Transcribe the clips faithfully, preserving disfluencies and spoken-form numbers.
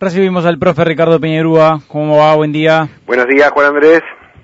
Recibimos al profe Ricardo Peñarúa. ¿Cómo va? Buen día. Buenos días, Juan Andrés.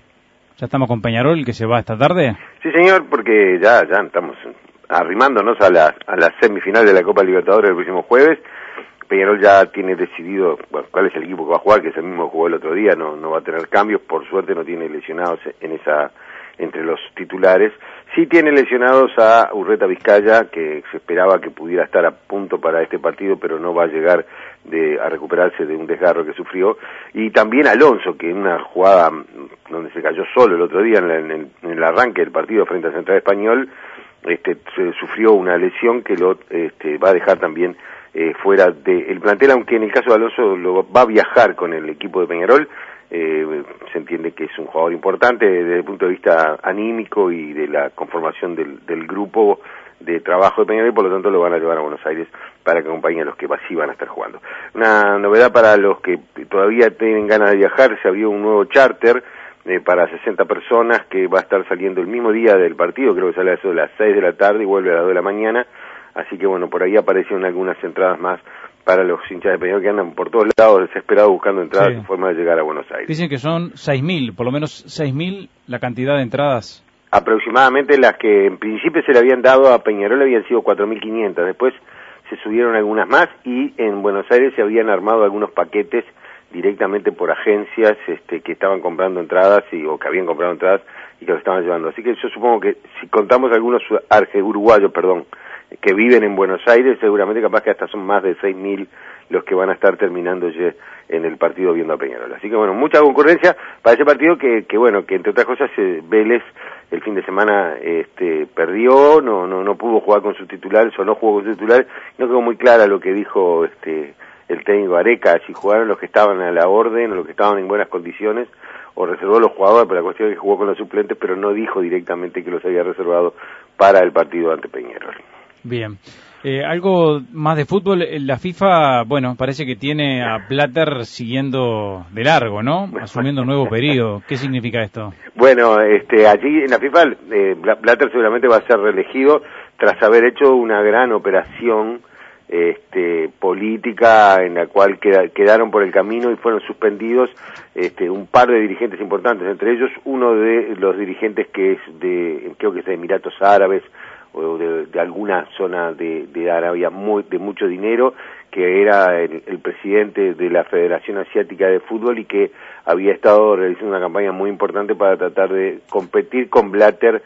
¿Ya estamos con Peñarol, que se va esta tarde? Sí, señor, porque ya ya estamos arrimándonos a la, a la semifinal de la Copa Libertadores el próximo jueves. Peñarol ya tiene decidido bueno, cuál es el equipo que va a jugar, que es el mismo que jugó el otro día, no, no va a tener cambios, por suerte no tiene lesionados en esa entre los titulares. Sí tiene lesionados a Urreta Vizcaya, que se esperaba que pudiera estar a punto para este partido, pero no va a llegar de, a recuperarse de un desgarro que sufrió. Y también Alonso, que en una jugada donde se cayó solo el otro día en, la, en, el, en el arranque del partido frente a Central Español, este, se sufrió una lesión que lo este, va a dejar también eh, fuera del plantel, aunque en el caso de Alonso lo, va a viajar con el equipo de Peñarol. Eh, se entiende que es un jugador importante desde el punto de vista anímico y de la conformación del, del grupo de trabajo de Peñarol, y por lo tanto lo van a llevar a Buenos Aires para que acompañe a los que sí van a estar jugando. Una novedad para los que todavía tienen ganas de viajar: se abrió un nuevo charter eh, para sesenta personas que va a estar saliendo el mismo día del partido, creo que sale a eso de las seis de la tarde y vuelve a las dos de la mañana, así que bueno, por ahí aparecieron algunas entradas más para los hinchas de Peñarol que andan por todos lados desesperados buscando entradas, sí, y forma de llegar a Buenos Aires. Dicen que son seis mil, por lo menos seis mil la cantidad de entradas. Aproximadamente las que en principio se le habían dado a Peñarol habían sido cuatro mil quinientas, después se subieron algunas más y en Buenos Aires se habían armado algunos paquetes directamente por agencias este, que estaban comprando entradas y, o que habían comprado entradas y que lo estaban llevando. Así que yo supongo que si contamos algunos arge, uruguayos, perdón, que viven en Buenos Aires, seguramente capaz que hasta son más de seis mil los que van a estar terminando en el partido viendo a Peñarol. Así que bueno, mucha concurrencia para ese partido que, que bueno, que entre otras cosas eh, Vélez el fin de semana este, perdió, no, no, no pudo jugar con sus titulares o no jugó con sus titulares, no quedó muy clara lo que dijo este el técnico Areca, si jugaron los que estaban a la orden o los que estaban en buenas condiciones, o reservó a los jugadores, pero la cuestión es que jugó con los suplentes, pero no dijo directamente que los había reservado para el partido ante Peñarol. Bien. Eh, algo más de fútbol, la FIFA, bueno, parece que tiene a Blatter siguiendo de largo, ¿no? Asumiendo un nuevo periodo. ¿Qué significa esto? Bueno, este, allí en la FIFA, eh, Blatter seguramente va a ser reelegido tras haber hecho una gran operación este, política en la cual queda, quedaron por el camino y fueron suspendidos este, un par de dirigentes importantes, entre ellos uno de los dirigentes que es de, creo que es de Emiratos Árabes, o de, de alguna zona de, de Arabia muy, de mucho dinero, que era el, el presidente de la Federación Asiática de Fútbol y que había estado realizando una campaña muy importante para tratar de competir con Blatter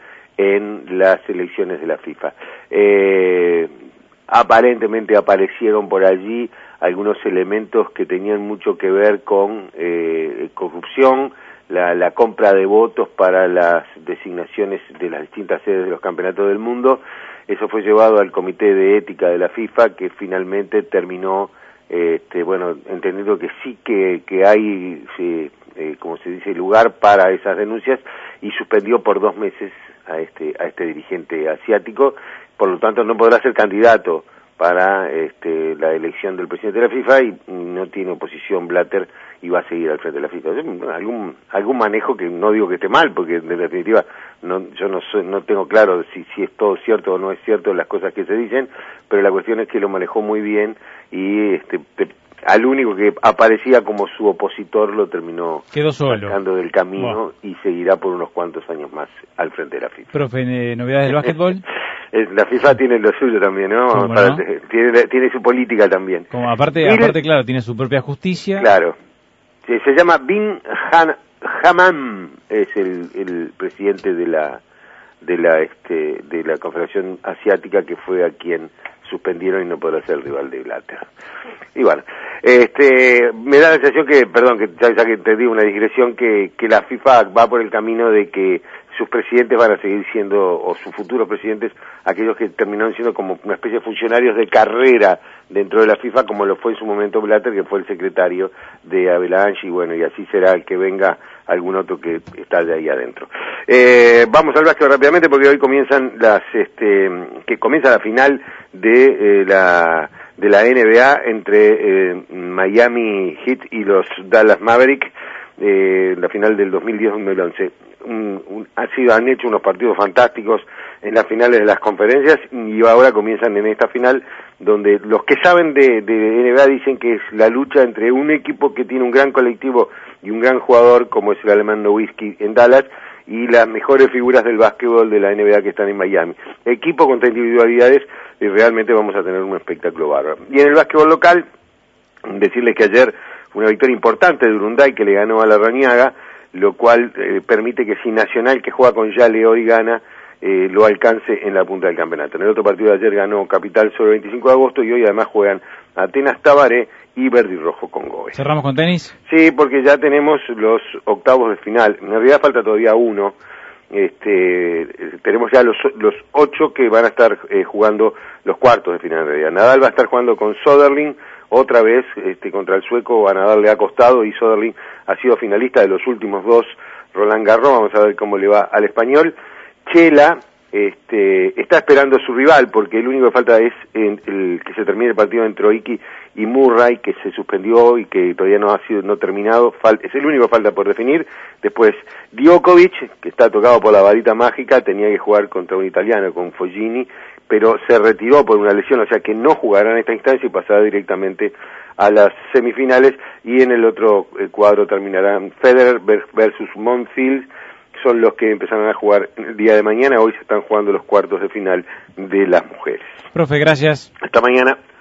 en las elecciones de la FIFA. Eh, aparentemente aparecieron por allí algunos elementos que tenían mucho que ver con eh, corrupción, La, la compra de votos para las designaciones de las distintas sedes de los campeonatos del mundo. Eso fue llevado al Comité de Ética de la FIFA, que finalmente terminó, este, bueno, entendiendo que sí que, que hay, sí, eh, como se dice, lugar para esas denuncias, y suspendió por dos meses a este, a este dirigente asiático. Por lo tanto, no podrá ser candidato para este, la elección del presidente de la FIFA y no tiene oposición Blatter y va a seguir al frente de la FIFA. Algún algún manejo que no digo que esté mal, porque en definitiva no, yo no soy, no tengo claro si, si es todo cierto o no es cierto las cosas que se dicen, pero la cuestión es que lo manejó muy bien y este, te, al único que aparecía como su opositor lo terminó quedó solo, sacando del camino. Wow. Y seguirá por unos cuantos años más al frente de la FIFA. Profe, ¿novedades del básquetbol? La FIFA tiene lo suyo también, ¿no? Para, no? Tiene, tiene su política también. Como aparte, aparte, claro, tiene su propia justicia. Claro. Se, se llama Bin Han, Hammam, es el, el presidente de la de la este de la Confederación Asiática, que fue a quien suspendieron y no podrá ser el rival de Blatter. Y bueno, este me da la sensación que, perdón, que ya, ya que te digo una digresión, que, que la FIFA va por el camino de que sus presidentes van a seguir siendo, o sus futuros presidentes, aquellos que terminaron siendo como una especie de funcionarios de carrera dentro de la FIFA, como lo fue en su momento Blatter, que fue el secretario de Avalanche, y bueno, y así será el que venga algún otro que está de ahí adentro. Eh, vamos al básquet rápidamente, porque hoy comienzan las, este, que comienza la final de eh, la de la N B A entre eh, Miami Heat y los Dallas Mavericks. eh, la final del dos mil diez dos mil once. Un, un, ha sido, han hecho unos partidos fantásticos en las finales de las conferencias y ahora comienzan en esta final donde los que saben de, de N B A dicen que es la lucha entre un equipo que tiene un gran colectivo y un gran jugador como es el alemán Nowitzki en Dallas y las mejores figuras del básquetbol de la N B A que están en Miami. Equipo contra individualidades y realmente vamos a tener un espectáculo bárbaro. Y en el básquetbol local, decirles que ayer fue una victoria importante de Urunday que le ganó a la Rañaga, lo cual eh, permite que si Nacional, que juega con Yale hoy, gana, eh, lo alcance en la punta del campeonato. En el otro partido de ayer ganó Capital sobre el veinticinco de agosto y hoy además juegan Atenas Tabaré y Verde y Rojo con Gobe. ¿Cerramos con tenis? Sí, porque ya tenemos los octavos de final. En realidad falta todavía uno. Este, tenemos ya los, los ocho que van a estar eh, jugando los cuartos de final en realidad. Nadal va a estar jugando con Söderling otra vez este, contra el sueco. A Nadal le ha costado y Söderling ha sido finalista de los últimos dos Roland Garros. Vamos a ver cómo le va al español. Chela este, está esperando a su rival porque el único que falta es el, el que se termine el partido entre Oiki y Murray, que se suspendió y que todavía no ha sido no terminado. Fal, es el único que falta por definir. Después Djokovic, que está tocado por la varita mágica, tenía que jugar contra un italiano, con Foggini, pero se retiró por una lesión, o sea que no jugará en esta instancia y pasará directamente a las semifinales. Y en el otro eh, cuadro terminarán Federer versus Monfils, son los que empezarán a jugar el día de mañana. Hoy se están jugando los cuartos de final de las mujeres. Profe, gracias. Hasta mañana.